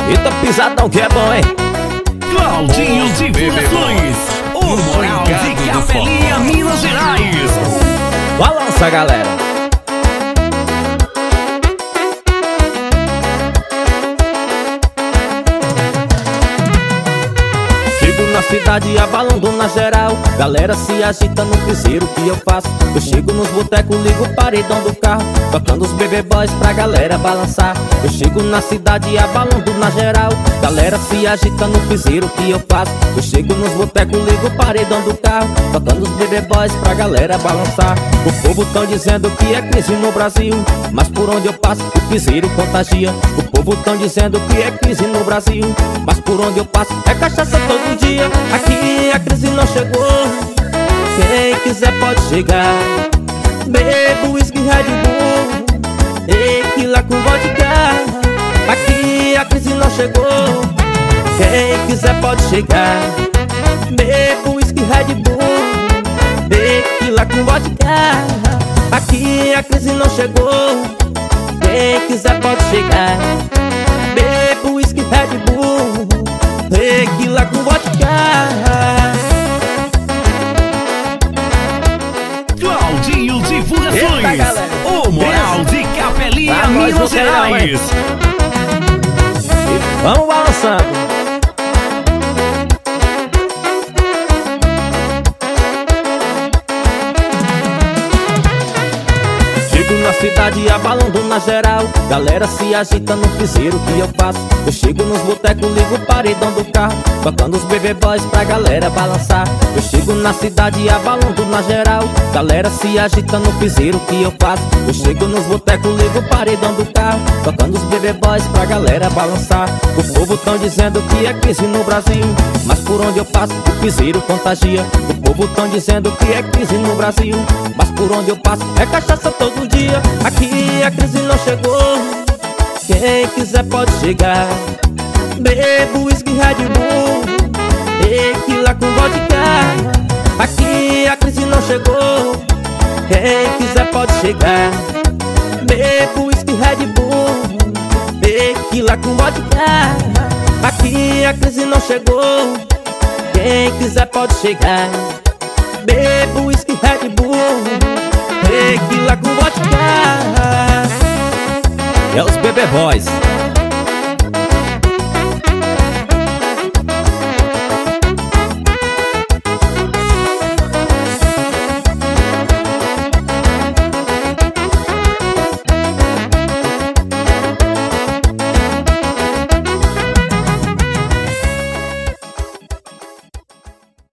Eita pisadão que é bom, hein? Claudinho Divulgações, o Moral de Capelinha, Minas Gerais. Balança, galera. Na cidade abalando na geral, galera se agita no piseiro que eu faço. Eu chego nos botecos, ligo o paredão do carro, tocando os bebê boys pra galera balançar. Eu chego na cidade abalando na geral, galera se agita no piseiro que eu faço. Eu chego nos botecos, ligo o paredão do carro, tocando os bebê boys pra galera balançar. O povo tão dizendo que é crise no Brasil, mas por onde eu passo o piseiro contagia. O povo tão dizendo que é crise no Brasil, mas por onde eu passo é cachaça todo dia. Aqui a crise não chegou, quem quiser pode chegar. Bebo whisky, Red Bull, tequila com vodka. Aqui a crise não chegou, quem quiser pode chegar. Bebo whisky, Red Bull, tequila com vodka. Aqui a crise não chegou, quem quiser pode chegar. Bebo whisky, Red Bull, tequila com vodka. Claudinho Divulgações, o Moral de Capelinha, Minas Gerais. Vamos balançando. Na cidade abalando na geral, galera se agita no piseiro que eu faço. Eu chego nos botecos, ligo o paredão do carro, tocando os bebê boys pra galera balançar. Eu chego na cidade abalando na geral, galera se agita no piseiro que eu faço. Eu chego nos botecos, ligo o paredão do carro, tocando os bebê boys pra galera balançar. O povo tão dizendo que é crise no Brasil, mas por onde eu passo o piseiro contagia. O povo tão dizendo que é crise no Brasil, mas por onde eu passo é cachaça todo dia. Aqui a crise não chegou, quem quiser pode chegar. Bebo whisky, Red Bull, tequila com vodka. Aqui a crise não chegou, quem quiser pode chegar. Bebo whisky, Red Bull, tequila com vodka. Aqui a crise não chegou, quem quiser pode chegar. Bebo whisky, Red Bull, tequila com vodka. É os bebê boys.